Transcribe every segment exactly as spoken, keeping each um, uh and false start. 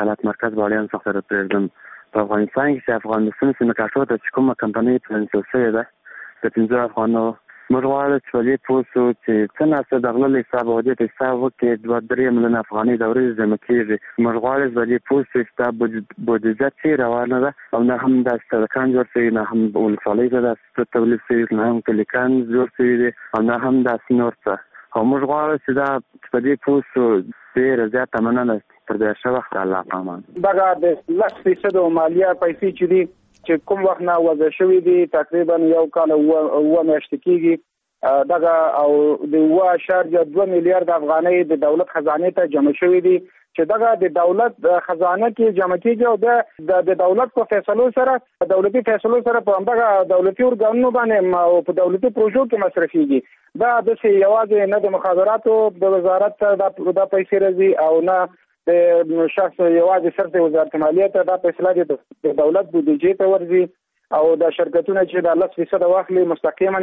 اطلاعات مرکز بالیان څخه پرېږدم په افغانستان کې چې افغانستان سیمه کاټو ته چې کومه کمپنۍ پرنسل شوې ده د پنځه افغانو موږ غواړو چې په دې پوه شو چې څه ناڅه د غله له حساب او دې ته حساب وکړي دوه درې میلیونه افغانۍ د ورځې جمع کېږي موږ غواړو چې په دې پوه شو چې دا بودیجه چې روانه ده او نه هم داسې سړکان جوړ شوي نه هم ولسوالۍ ته داسې تولید شوي نه هم کلیکان جوړ شوي دي او نه هم داسې نور څه او موږ غواړو چې دا په دې پوه شو ډېره زیاته مننه تر دې ښه وخت الله پامان دغه د لس فیصدو مالیه پیسې چې دي چې کوم وخت نه وضع شوي دي تقریبا یو کال اووه میاشتې کېږي دغه او د اووه اعشاریه دوه میلیارد افغانۍ د دولت خزانې ته جمع شوي دي چې دغه د دولت خزانه کې جمع کېږي او د دولت په فیصلو سره دولتي فیصلو سره په همدغه دولتي ارګانونو باندې او په دولتي پروژو کې مصرفېږي دا داسې یوازې نه د مخابراتو د وزارت دا پیسې راځي او نه د شخص یوازې صرف د وزارت مالیې ته دا فیصله د دولت بودیجې ته ورځي او د شرکتونه چې د لس فیصد واخلي مستقیما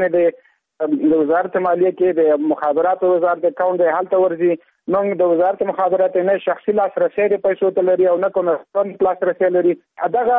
د وزارت مالیې کې د مخابراتو وزارت اکاونټ د هلته ورځي موږ د وزارت مخابرات نه شخصي لاسرسي د پیسو ته لري او نه کوم لاسرسي لري دغه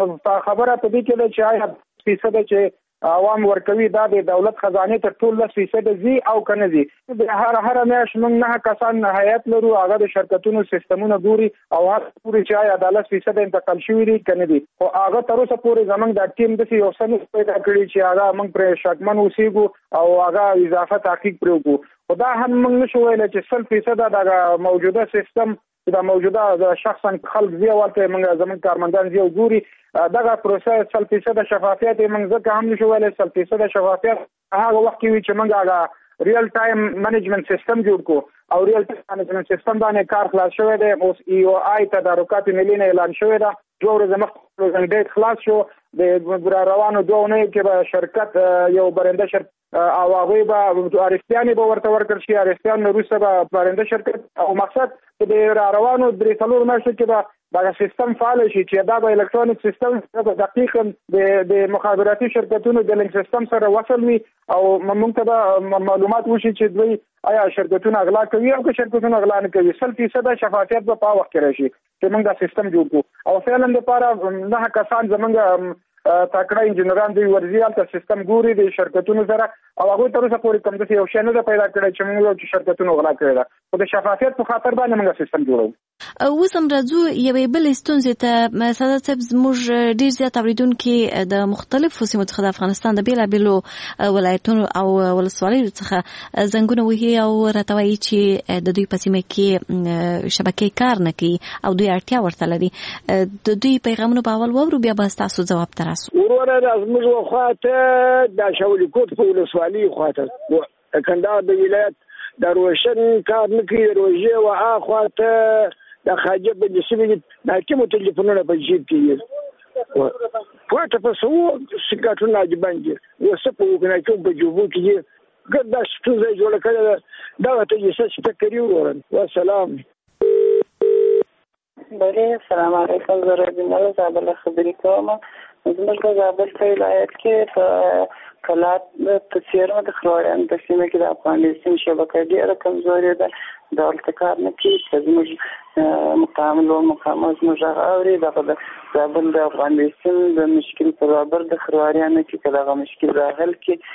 خبره په دې کې چې آیا فیصد چې عوام ورکوي دا د دولت خزانه ته ټول لس فیصد زی او کنه زی د هر هر میاش موږ نه کسان نهایت لرو هغه د شرکتونو سیستمونه ګوري او هغه پوری چې آیا د لس فیصد انتقال شوی دی کنه دی او هغه تر اوسه پورې زمنګ د ټیم د یو سن پیدا کړی چې هغه موږ پر شکمن اوسېګو او هغه اضافه تحقیق پرو او دا هم موږ نشو ویل چې سل فیصد د موجوده سیستم دا موجوده شخصا خلق زی ورته موږ زمنګ کارمندان زی ګوري دغه پروسه سل فیصد شفافیت موږ ځکه هم نشو ویل سل فیصد شفافیت هغه وخت کې چې موږ هغه ریل ټایم منیجمنت سیستم جوړ کو او ریل ټایم منیجمنت سیستم باندې کار خلاص شوی دی اوس ای او آی تدارکات ملي نه اعلان شوی دی دوه ورځې مخکې پروژه خلاص شو د روانو دوه ونې کې به شرکت یو برنده شرکت او هغه به ارستیانی به ورته ورکړ شي ارستیان روسه به برنده شرکت او مقصد د روانو درې څلور میاشتو کې به دا سیستم فعال شي چې دا به الکترونیک سیستم په دقیقاً د د مخابراتي شرکتونو د لینک سیستم سره وصل وي او موږ ته معلومات وشي چې دوی آیا شرکتونه اغلا کوي او که شرکتونه اغلا نه کوي سل فیصد شفافیت به په وخت کې راشي چې موږ دا سیستم جوړ کړو او فعلا لپاره نه کسان زمونږ تاکړه انجنیران دی ورزي الته سیستم ګوري د شرکتونو سره او هغه تر اوسه پورې کوم څه یو شنه ده پیدا کړی چې موږ چې شرکتونو غلا کړی ده او د شفافیت په خاطر باندې موږ سیستم جوړو اوس هم راځو یوې بل ستونزې ته ساده صاحب زموږ ډیر زیات اوریدونکي د مختلفو سیمو څخه د افغانستان د بیلابیلو ولایتونو او ولسوالیو څخه زنګونه وهي او راته وایي چې د دوی په سیمه کې شبکې کار نه کوي او دوی اړتیا ورته لري د دوی پیغامونه په اول واورو بیا به تاسو ځواب تراسو ورونه زموږ خواته د شاولي کوټ په ولسوالۍ خواته کندهار د ولایت د روشن کار نه کوي روژې و اخواته د خاجه په دسمه د کومو ټلیفونونو په جیب کې پورته په سو سکاټونه د باندې وسپو کنه کوم په جوبو کې ګردا ستوزه جوړ کړه دا ته یې څه فکر ورن والسلام بله السلام علیکم زه ربینه زابل خبرې کوم زموږ په زابل ولایت کې په کلات په څیرمه د خروړیان په سیمه کې د افغانستان شبکه ډیره کمزورې ده د التکار نه کې چې زموږ مقامل او مقامات زموږ اوري دغه د زابل د افغانستان د مشکل په برابر د خروړیان کې دغه مشکل راغل کې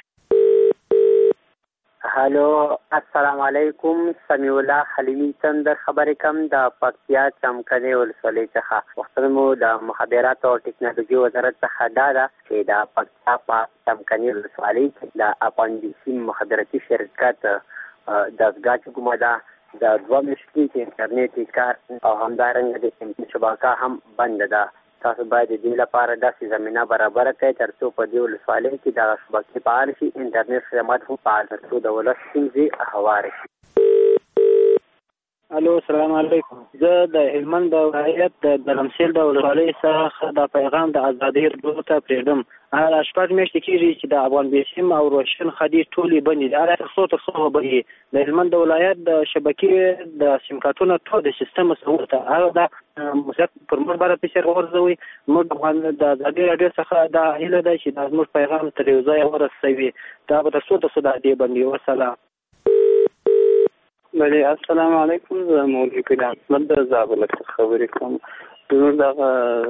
هالو السلام علیکم سمیع الله حلیمی تندر خبرې کوم د پکتیا چمکنه ولسوالۍ څخه وختونه مو د مخابرات او ټکنالوژي وزارت څخه دا ده چې د پکتیا په چمکنه ولسوالۍ کې د اپاندیسي مخابراتي شرکت دستګاه چې کومه ده د دوه میاشتې کې انټرنیټي کار او همدارنګه د انټرنیټ شبکه هم بند ده تاسو باید د دې لپاره داسې زمینه برابر کړئ ترڅو په دې ولسوالۍ کې د شبکې فعال شي انټرنیټ خدمات هم فعال ترڅو د ولس ستونزې هوارې شي. الو السلام علیکم زه د هلمند ولایت د دلمسیل د ولسوالۍ څخه د پیغام د ازادۍ رادیو ته پرېږدم هغه شپږ میاشتې کېږي چې د افغان بیسیم او روشن خدي ټولې بندې دي هغه تر څو تر څو بندې د هلمند ولایت د شبکې د سیم کارتونو ټول د سیستم مسؤل ته هغه د مسافر پر موږ باندې پیسې ورغورځوي موږ د ازادۍ رادیو څخه دا هیله ده چې دا زموږ پیغام تر یو ځای ورسوي دا به تر څو تر څو د دې بندې وسلام بله السلام علیکم. زه مولوي پیر احمد د زابل څخه خبرې کوم. زموږ دغه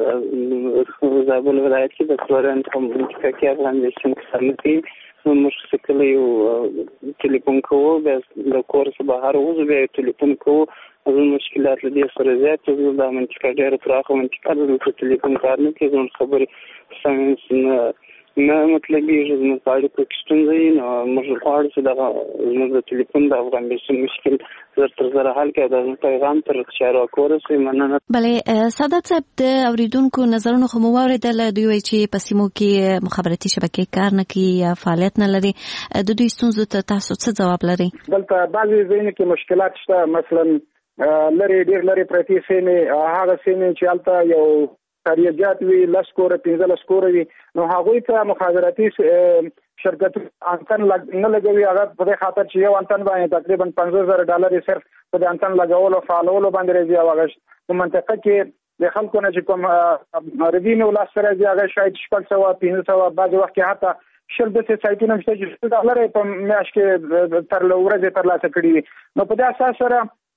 زابل ولایت کې د فلورنټ کومونټي کې افغانستان کې سمتي موږ څه کله یو ټلیفون کوو بیا د کور څخه بهر وځو بیا ټلیفون کوو زموږ مشکلات له دې سره زیات دي. دا منطقه ډېره پراخه منطقه ده. د ټلیفون کار نه کوي. زموږ خبرې سمې نه مطلبېږي. زموږ په اړیکو کې ستونزه وي نو موږ غواړو چې دغه زموږ د ټلیفون د افغانستان مشکل زر تر زره حل کړي. دا زموږ پیغام تر چارواکو ورسوي. مننه. بله سعادت صاحب د اورېدونکو نظرونه خو مو واورېدل. دوی وایي چې په سیمو کې مخابراتي شبکې کار نه کوي یا فعالیت نه لري. د دوی ستونزو ته تاسو څه ځواب لري؟ دلته بعضې ځایونو کې مشکلات شته. مثلا لرې ډېر لرې پرتې سیمې هغه سیمې چې هلته یو خارجات وي لس کوره پنځلس کوره وي نو هغوی ته مخابراتي شرکتونه انتن نه لګوي. هغه په دې خاطر چې یو انتن باندې تقریبا پنځوس زره ډالر صرف په دې انتن لګولو فعالولو باندې راځي. او هغه په منطقه کې د خلکو نه چې کوم ردینو لاس سره راځي هغه شاید شپږ سوه پنځه سوه بعضې وخت کې حتی شل داسې سایټونه شته چې شل ډالر یې په میاشت کې تر ورځې ترلاسه کړي وي. نو په دې اساس سره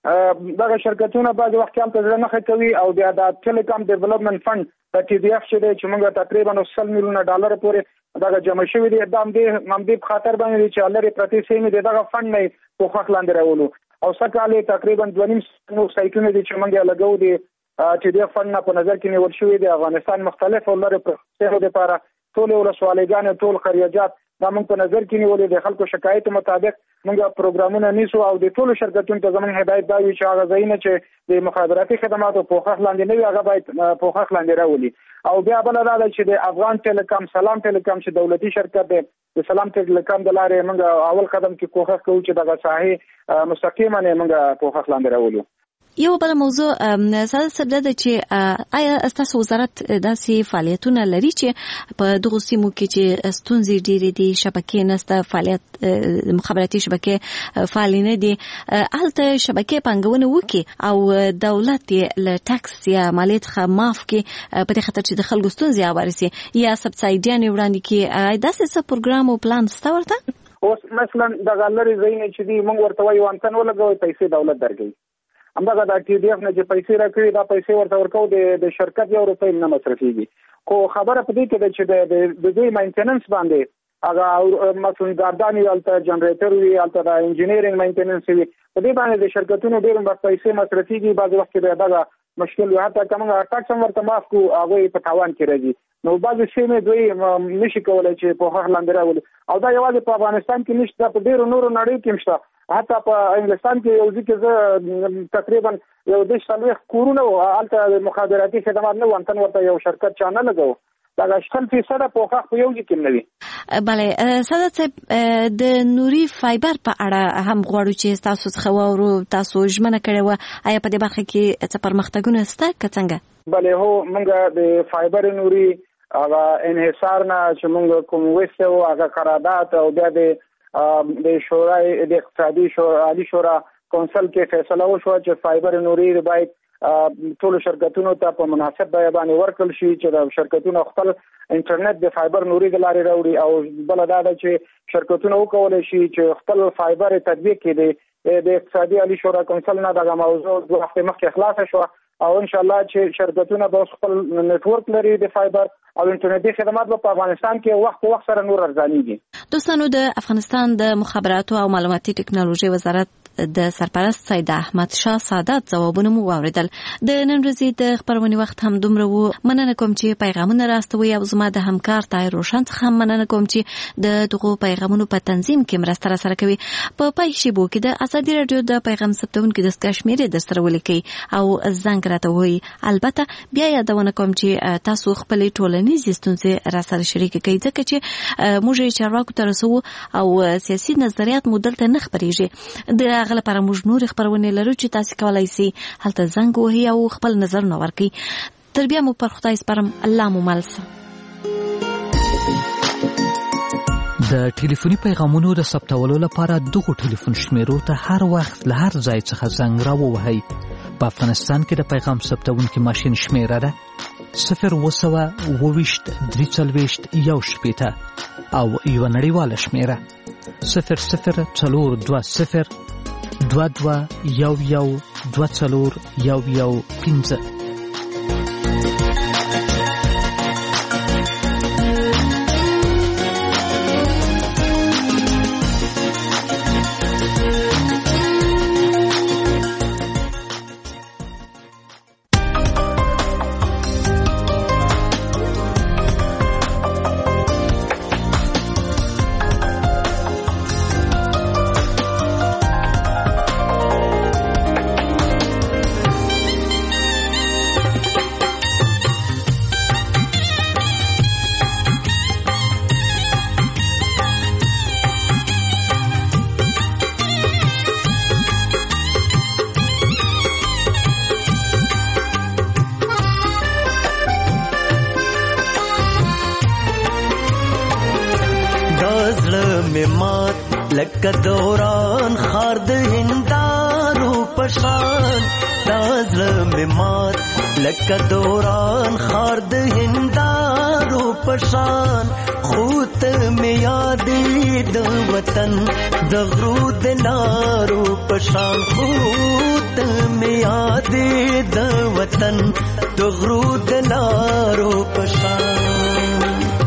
دغه شرکتونه بعضې وخت کې هلته زړه نښه کوي. او بیا د ټیلیکام ډیولپمنټ فنډ د ټي ډي اف چې دی چې موږ تقریبا سل میلیونه ډالر پورې دغه جمع شوي دي دا همدې همدې په خاطر باندې دي چې لرې پرتې سیمې د دغه فنډ نه یې پوښښ لاندې راولو. او سږ کال یې تقریبا دوه نیم نور سایټونه دي چې موږ یې لګو دي ټي ډي اف فنډ نه په نظر کې نیول شوي دي. افغانستان مختلفو لرې پرتې دپاره ټولې ولسوالیګانې ټول خریجات دا موږ په نظر کې نیولې. د خلکو شکایت مطابق موږ پروګرامونه نیسو او د ټولو شرکتونو ته زموږ هدایت دا وي چې هغه ځایونه چې د مخابراتي خدماتو پوښښ لاندې نه وي هغه باید پوښښ لاندې راولي. او بیا بله دا ده چې د افغان ټیلیکام سلام ټیلیکام چې دولتي شرکت دی د سلام ټیلیکام د لارې موږ اول قدم کې کوښښ کوو چې دغه ساحې مستقیما نه موږ پوښښ لاندې راولو. یو بل موضوع ساده سبده ده چې آیا ستاسو وزارت داسې فعالیتونه لري چې په دغو سیمو کې چې ستونزې ډېرې دي شبکې نسته فعالیت مخابراتي شبکې فعالې نه دي هلته شبکې پانګونه وکړي او دولت یې له ټکس یا مالیې څخه معاف کړي په دې خاطر چې د خلکو ستونزې هوارې سي یا سبسایډیانې وړاندې کړي. داسې څه پروګرام او پلان شته ورته؟ اوس مثلا دغه لرې ځایونه چې دي موږ ورته وایو انتن ولګوئ پیسې دولت درکوي. همدغه د ټي ډي اف نه چې پیسې راکړي دا پیسې ورته ورکوو د شرکت یو روپۍ نه مصرفېږي. خو خبره په دې کې ده چې د دوی مینټیننس باندې هغه مثلا ګاردان وي هلته جنریټر وي هلته د انجینیرینګ مینټیننس وي په دې باندې د شرکتونو ډېر پیسې مصرفېږي. بعضې وخت کې بیا دغه مشکل وي حتی که موږ ټکس هم ورته معاف کړو هغوی په تاوان کې راځي. نو بعضې سیمې دوی نشي کولی چې پوښښ لاندې راولي. او دا یوازې په افغانستان کې نشته په ډېرو نورو نړۍ کې هم شته. حتی په انګلستان کې یو ځای کې زه تقریبا یو دېرش څلوېښت کورونه وو هلته مخابراتي خدمات نه وو انتن ورته یو شرکت چا نه لګو. دغه شل فیصده پوښښ په یو ځای کې نه وي. بله سعادت صاحب د نوري فایبر په اړه هم غواړو چې تاسو څخه واورو. تاسو ژمنه کړې وه آیا په دې برخه کې څه پرمختګونه شته که څنګه؟ بله هو موږ د فایبر نوري هغه انحصار نه چې موږ کوم ویسته وو هغه قرارداد او بیا د د شورای د اقتصادي شورا عالی شورا کونسل کې فیصله وشوه چې فایبر نوري باید ټول شرکتونو ته په مناسب بیه باندې ورکړل شي چې د شرکتونو خپل انټرنیټ د فایبر نوري د لارې راوړي. او بل دا ده چې شرکتونه وکولای شي چې خپل فایبر تطبیق کړي. د اقتصادي عالی شورا کونسل نه دغه موضوع دوه هفتې مخکې خلاصه شوه او ان شاء الله چې شرکتونه به خپل نتورک لري د فایبر او انټرنیټي خدمات په افغانستان کې وخت په وخت سره نور ارزانيږي. دوستانو د افغانستان د مخابراتو او معلوماتي ټکنالوژي وزارت د سرپرست سید احمد شاه سعادت ځوابونه مو واوریدل. د نن ورځې د خبرونې وخت هم دومره وو. مننه کوم چې پیغامونه راستوي او زما د همکار طاهر روشن څخه هم مننه کوم چې د دغو پیغامونو په تنظیم کې مرسته راسره کوي. په پای شیبو کې د ازادي رادیو د پیغام ثبتونکو د کشمیري د سره ولیکي او زنګ راته وایي. البته بیا یادونه کوم چې تاسو خپل ټولنیز ستونزې راسره شریک کړئ ځکه چې موږ یې چارواکو ته رسو او سیاسي نظریات مو دلته نه خپرېږي. د هغه لپاره موږ نور خبرونه لرو چې تاسو کولای شئ هلته زنګ وهئ او خپل نظرونه ورکړئ. تر بیا مو پر خدای سپارم. الله مو مل شه. د ټلیفوني پیغامونو د ثبتولو لپاره دغه ټلیفون شمیرو ته هر وخت له هر ځای څخه زنګ راووهئ. په افغانستان کې د پیغام ثبتونکي ماشین شمیره ده صفر اووه سوه اووه ویشت درې څلوېښت یو شپېته او یوه نړیواله شمیره صفر صفر څلور دوه صفر دوه دوه یو یو دوه څلور یو یو پنځه. لکه دوران خار د هندارو پشان دازله می مات لکه دوران خار د هندارو پشان خوت می یادې د وطن د غرو د لارو پشان خوت می یادې د وطن د غرو د لارو پشان.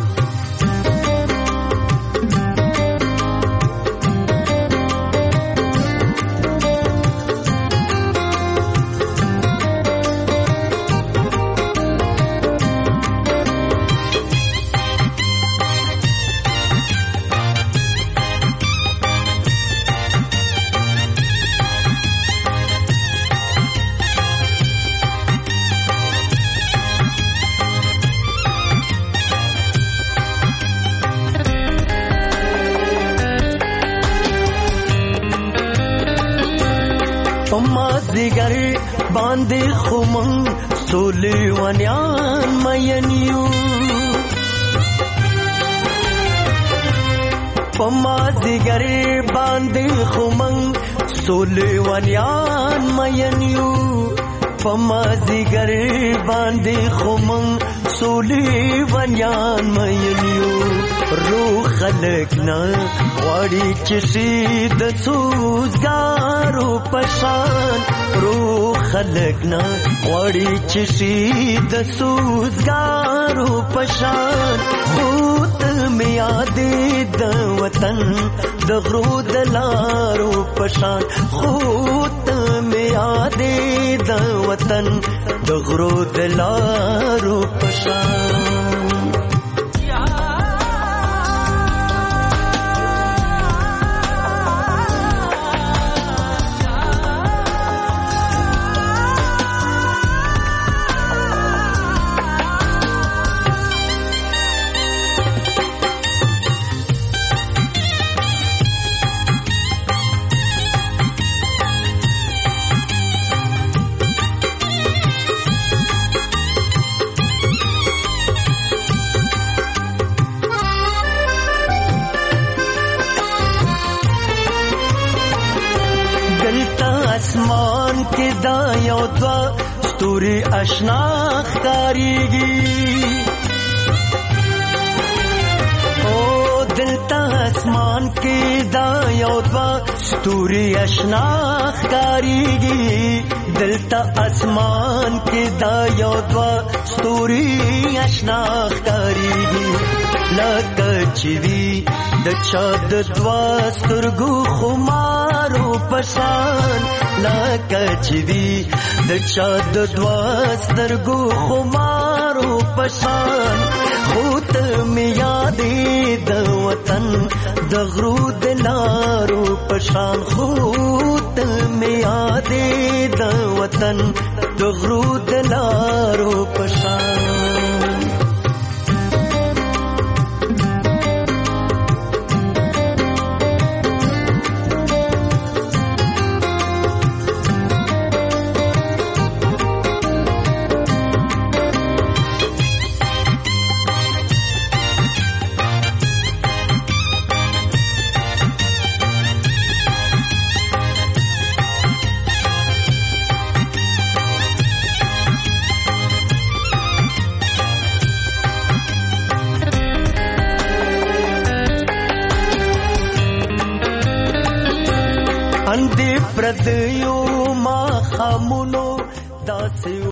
مازدیگر باندې خمن سولې ونیان مینیو په مازدیگر باندې خمن سولې ونیان مینیو په مازدیگر باندې خمن سولې ونیان مینیو روح خلق نه غواړي چې شي د سوزګارو پشان روح خلق نه غواړي چې شي د سوزګارو پشان خوت می یادې د وطن د غرو د لارو پشان خوت می یادې د وطن د غرو د لارو پشان. اسمان کې دا یو دوا ستوري آشنا ښکاریږي او دلته اسمان کې دا یو دوا ستوري آشنا ښکاریږي دلته اسمان کې دا یو دوا ستوري آشنا ښکاریږي لکه چې وي د چا د دوا سترګو خمارو پشان لکه چې وي د چا د دوا سترګو خمارو پشان خو ته مې یادې د وطن د غرو د لارو پشان خو ته مې یادې د وطن د غرو د لارو پشان. پردیو ما خامونو داسې